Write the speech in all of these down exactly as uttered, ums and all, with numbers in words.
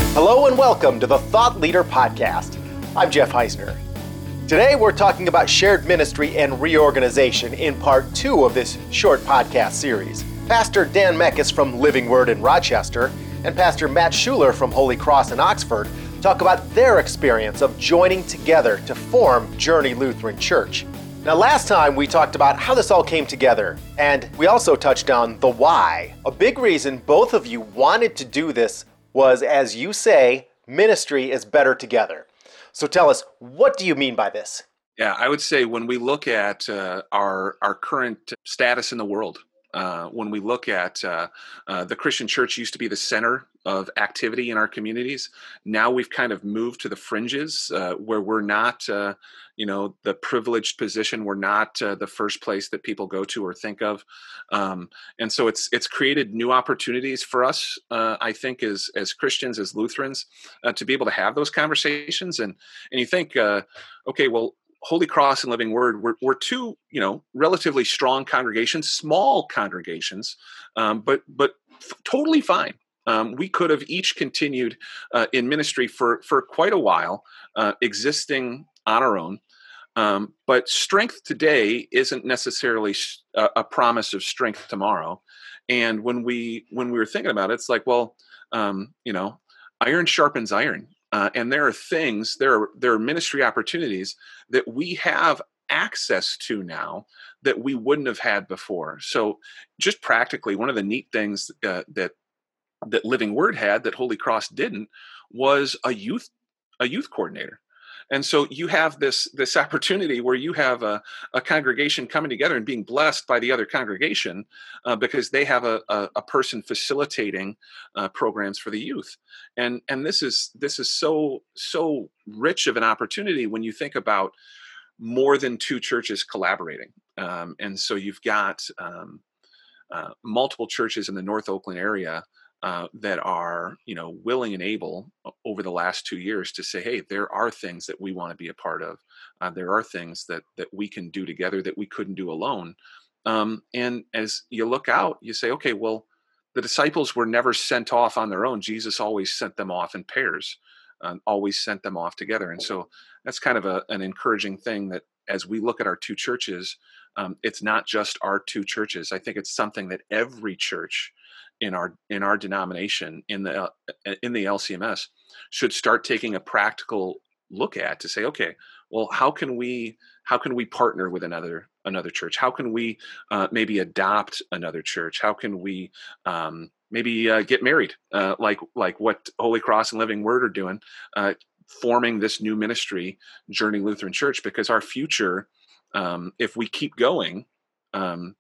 Hello and welcome to the Thought Leader Podcast. I'm Jeff Heisner. Today we're talking about shared ministry and reorganization in part two of this short podcast series. Pastor Dan Meckes from Living Word in Rochester and Pastor Matt Schuler from Holy Cross in Oxford talk about their experience of joining together to form Journey Lutheran Church. Now, last time we talked about how this all came together, and we also touched on the why. A big reason both of you wanted to do this was, as you say, ministry is better together. So tell us, what do you mean by this? Yeah, I would say when we look at uh, our our current status in the world, uh, when we look at uh, uh, the Christian church used to be the center of activity in our communities. Now we've kind of moved to the fringes uh, where we're not, uh, you know, the privileged position. We're not uh, the first place that people go to or think of. Um, and so it's it's created new opportunities for us, uh, I think, as as Christians, as Lutherans, uh, to be able to have those conversations. And and you think, uh, okay, well, Holy Cross and Living Word, we're, we're two, you know, relatively strong congregations, small congregations, um, but but f- totally fine. Um, we could have each continued uh, in ministry for, for quite a while, uh, existing on our own. Um, but strength today isn't necessarily a, a promise of strength tomorrow. And when we when we were thinking about it, it's like, well, um, you know, iron sharpens iron. Uh, and there are things, there are there are ministry opportunities that we have access to now that we wouldn't have had before. So just practically, one of the neat things uh, that that Living Word had that Holy Cross didn't was a youth a youth coordinator. And so you have this this opportunity where you have a, a congregation coming together and being blessed by the other congregation uh, because they have a, a, a person facilitating uh, programs for the youth. And and this is this is so so rich of an opportunity when you think about more than two churches collaborating. Um, and so you've got um, uh, multiple churches in the North Oakland area Uh, that are, you know, willing and able over the last two years to say, hey, there are things that we want to be a part of. Uh, there are things that that we can do together that we couldn't do alone. Um, and as you look out, you say, okay, well, the disciples were never sent off on their own. Jesus always sent them off in pairs, uh, always sent them off together. And so that's kind of a, an encouraging thing that as we look at our two churches, um, it's not just our two churches. I think it's something that every church in our in our denomination in the uh, in the L C M S should start taking a practical look at to say, okay, well, how can we how can we partner with another another church? How can we uh, maybe adopt another church? How can we um, maybe uh, get married, uh, like like what Holy Cross and Living Word are doing, uh, forming this new ministry, Journey Lutheran Church, because our future, um, if we keep going um,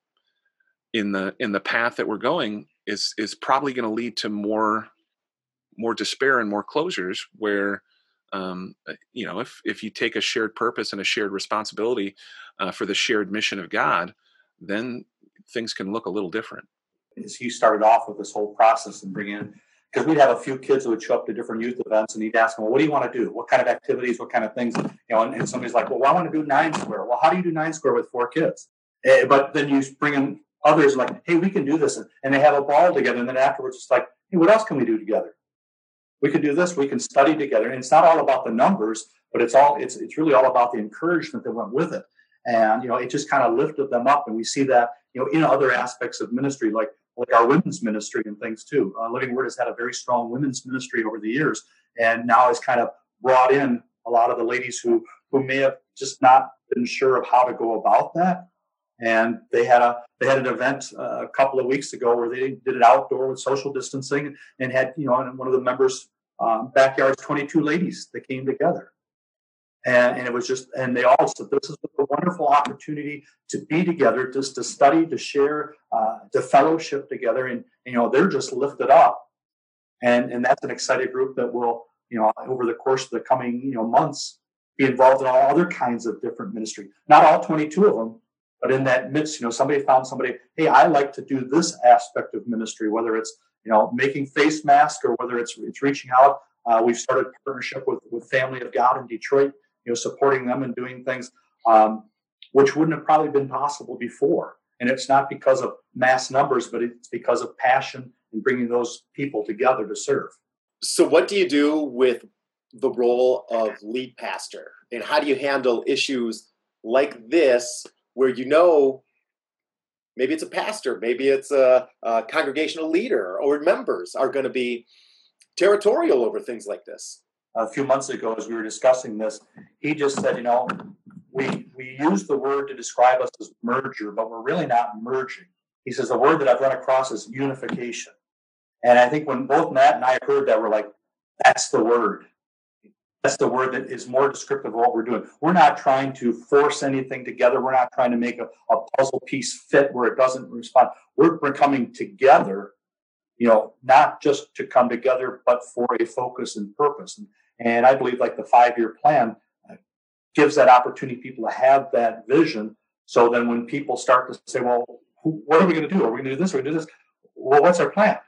in the in the path that we're going, is is probably going to lead to more more despair and more closures where um, you know if if you take a shared purpose and a shared responsibility uh, for the shared mission of God, then things can look a little different. As he started off with this whole process and bring in, because we'd have a few kids who would show up to different youth events and he'd ask them, well, what do you want to do? What kind of activities, what kind of things? You know, and, and somebody's like, well, I want to do nine square. Well, how do you do nine square with four kids? Uh, but then you bring in others like, hey, we can do this. And they have a ball together. And then afterwards, it's like, hey, what else can we do together? We can do this. We can study together. And it's not all about the numbers, but it's all it's it's really all about the encouragement that went with it. And, you know, it just kind of lifted them up. And we see that, you know, in other aspects of ministry, like, like our women's ministry and things too. Uh, Living Word has had a very strong women's ministry over the years. And now has kind of brought in a lot of the ladies who, who may have just not been sure of how to go about that. And they had a they had an event uh, a couple of weeks ago where they did it outdoor with social distancing and had, you know, in one of the members' um, backyards, twenty-two ladies that came together. And, and it was just, and they all said, this is a wonderful opportunity to be together, just to study, to share, uh, to fellowship together. And, you know, they're just lifted up. And, and that's an excited group that will, you know, over the course of the coming, you know, months, be involved in all other kinds of different ministry. Not all twenty-two of them. But in that midst, you know, somebody found somebody, hey, I like to do this aspect of ministry, whether it's, you know, making face masks or whether it's it's reaching out. Uh, we've started a partnership with, with Family of God in Detroit, you know, supporting them and doing things um, which wouldn't have probably been possible before. And it's not because of mass numbers, but it's because of passion and bringing those people together to serve. So what do you do with the role of lead pastor? And how do you handle issues like this where you know maybe it's a pastor, maybe it's a, a congregational leader or members are going to be territorial over things like this? A few months ago, as we were discussing this, he just said, you know, we we use the word to describe us as merger, but we're really not merging. He says the word that I've run across is unification. And I think when both Matt and I heard that, we're like, that's the word. That's the word that is more descriptive of what we're doing. We're not trying to force anything together. We're not trying to make a, a puzzle piece fit where it doesn't respond. We're, we're coming together, you know, not just to come together, but for a focus and purpose. And, and I believe like the five-year plan gives that opportunity people to have that vision. So then when people start to say, well, who, what are we going to do? Are we going to do this? Are we going to do this? Well, what's our plan?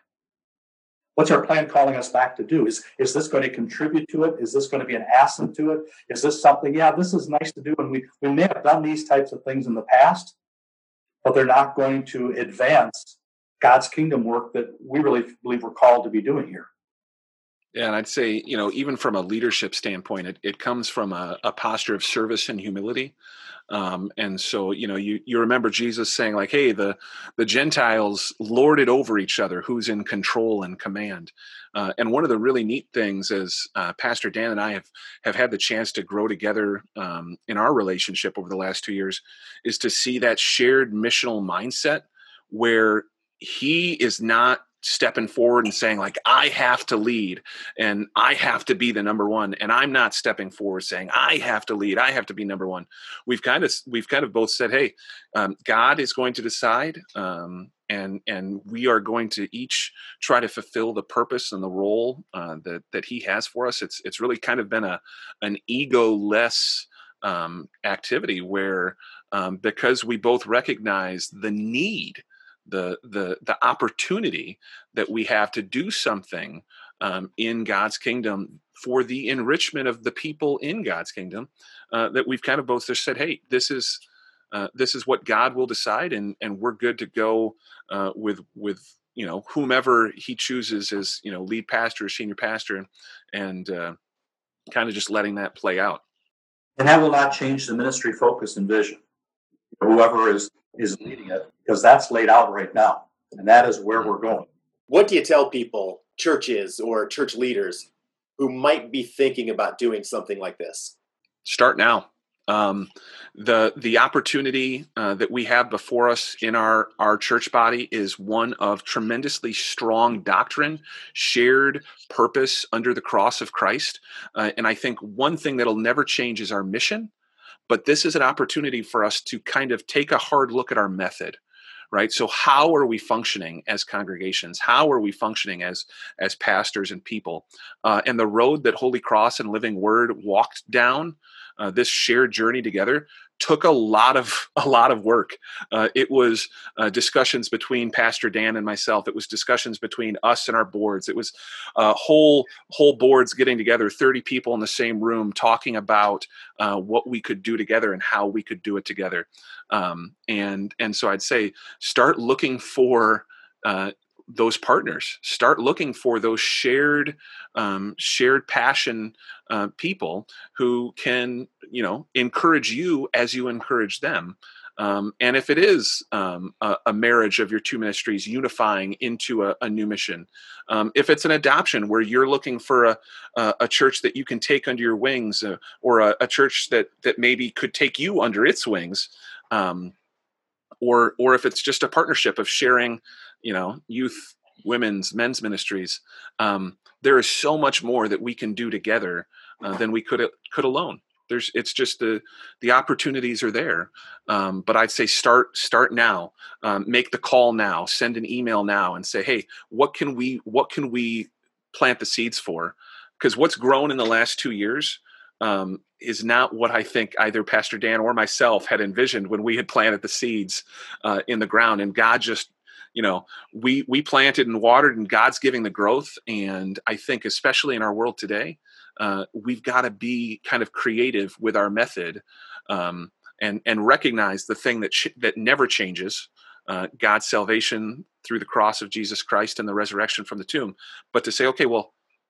What's our plan calling us back to do? Is, is this going to contribute to it? Is this going to be an asset to it? Is this something, yeah, this is nice to do. And we, we may have done these types of things in the past, but they're not going to advance God's kingdom work that we really believe we're called to be doing here. Yeah, and I'd say, you know, even from a leadership standpoint, it, it comes from a, a posture of service and humility. Um, and so, you know, you, you remember Jesus saying like, hey, the, the Gentiles lord it over each other, who's in control and command. Uh, and one of the really neat things is uh, Pastor Dan and I have, have had the chance to grow together um, in our relationship over the last two years is to see that shared missional mindset where he is not stepping forward and saying like, I have to lead and I have to be the number one. And I'm not stepping forward saying I have to lead. I have to be number one. We've kind of, we've kind of both said, hey, um, God is going to decide. Um, and, and we are going to each try to fulfill the purpose and the role uh, that, that he has for us. It's, it's really kind of been a, an ego-less um, activity where um, because we both recognize the need the the the opportunity that we have to do something um, in God's kingdom for the enrichment of the people in God's kingdom, uh, that we've kind of both just said, hey, this is uh, this is what God will decide, and and we're good to go uh, with with you know whomever He chooses as you know lead pastor or senior pastor, and uh, kind of just letting that play out. And that will not change the ministry focus and vision. Whoever is is leading it, because that's laid out right now, and that is where we're going. What do you tell people, churches or church leaders, who might be thinking about doing something like this? Start now. Um, the the opportunity uh, that we have before us in our, our church body is one of tremendously strong doctrine, shared purpose under the cross of Christ. Uh, and I think one thing that'll never change is our mission. But this is an opportunity for us to kind of take a hard look at our method, right? So how are we functioning as congregations? How are we functioning as, as pastors and people? Uh, and the road that Holy Cross and Living Word walked down, uh, this shared journey together, took a lot of a lot of work. Uh, it was uh, discussions between Pastor Dan and myself. It was discussions between us and our boards. It was uh, whole whole boards getting together, thirty people in the same room, talking about uh, what we could do together and how we could do it together. Um, and and so I'd say start looking for uh, those partners. Start looking for those shared um, shared passion uh, people who can, you know, encourage you as you encourage them. Um, and if it is um, a, a marriage of your two ministries unifying into a, a new mission, um, if it's an adoption where you're looking for a, a, a church that you can take under your wings, uh, or a, a church that that maybe could take you under its wings, um, or or if it's just a partnership of sharing, you know, youth, women's, men's ministries, um, there is so much more that we can do together uh, than we could could alone. There's, it's just the the opportunities are there, um, but I'd say start start now. Um, make the call now. Send an email now and say, hey, what can we what can we plant the seeds for? Because what's grown in the last two years um, is not what I think either Pastor Dan or myself had envisioned when we had planted the seeds uh, in the ground. And God just, you know, we we planted and watered, and God's giving the growth. And I think, especially in our world today, uh, we've got to be kind of creative with our method, um, and and recognize the thing that ch- that never changes, uh, God's salvation through the cross of Jesus Christ and the resurrection from the tomb. But to say, okay, well,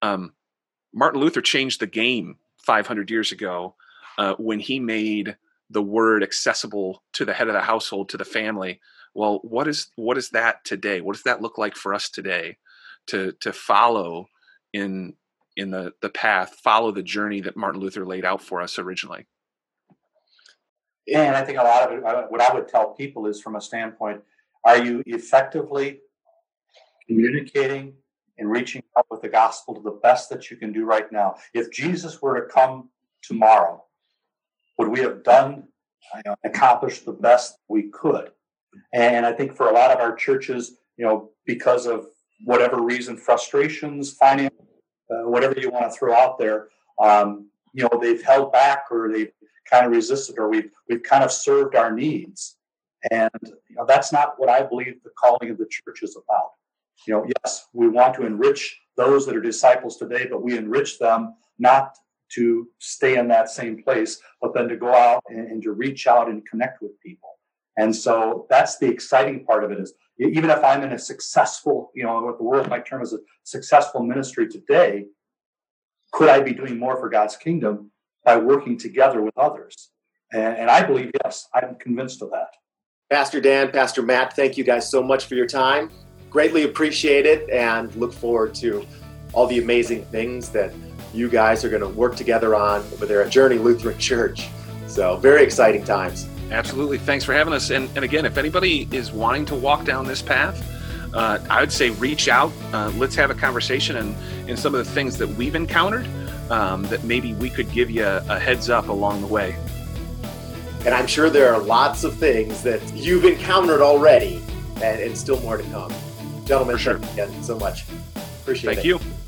Um, Martin Luther changed the game five hundred years ago uh, when he made the word accessible to the head of the household, to the family. Well, what is what is that today? What does that look like for us today to to follow in in the, the path, follow the journey that Martin Luther laid out for us originally? And I think a lot of it, what I would tell people is from a standpoint, are you effectively communicating and reaching out with the gospel to the best that you can do right now? If Jesus were to come tomorrow, would we have done, you know, accomplished the best we could? And I think for a lot of our churches, you know, because of whatever reason, frustrations, finance, uh, whatever you want to throw out there, um, you know, they've held back, or they've kind of resisted, or we've we've kind of served our needs. And you know, that's not what I believe the calling of the church is about. You know, yes, we want to enrich those that are disciples today, but we enrich them not to stay in that same place, but then to go out and, and to reach out and connect with people. And so that's the exciting part of it, is even if I'm in a successful, you know, what the world might term as a successful ministry today, could I be doing more for God's kingdom by working together with others? And, and I believe, yes, I'm convinced of that. Pastor Dan, Pastor Matt, thank you guys so much for your time. Greatly appreciate it, and look forward to all the amazing things that you guys are going to work together on over there at Journey Lutheran Church. So very exciting times. Absolutely. Thanks for having us. And, and again, if anybody is wanting to walk down this path, uh, I would say reach out. Uh, let's have a conversation, and, and some of the things that we've encountered um, that maybe we could give you a, a heads up along the way. And I'm sure there are lots of things that you've encountered already, and, and still more to come. Gentlemen, For sure. thank you again so much. Appreciate Thank it. Thank you.